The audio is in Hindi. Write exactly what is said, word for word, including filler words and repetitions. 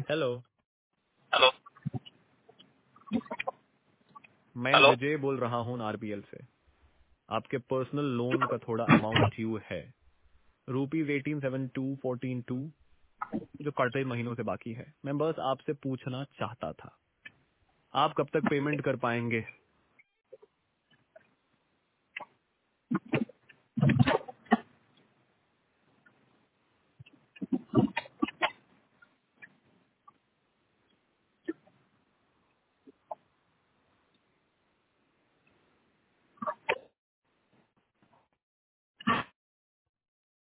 हेलो। हेलो। मैं हेलो। विजय बोल रहा हूँ आरबीएल से। आपके पर्सनल लोन का थोड़ा अमाउंट ड्यू है, rupees eighteen seven two fourteen two, जो कई महीनों से बाकी है। मैं बस आपसे पूछना चाहता था, आप कब तक पेमेंट कर पाएंगे?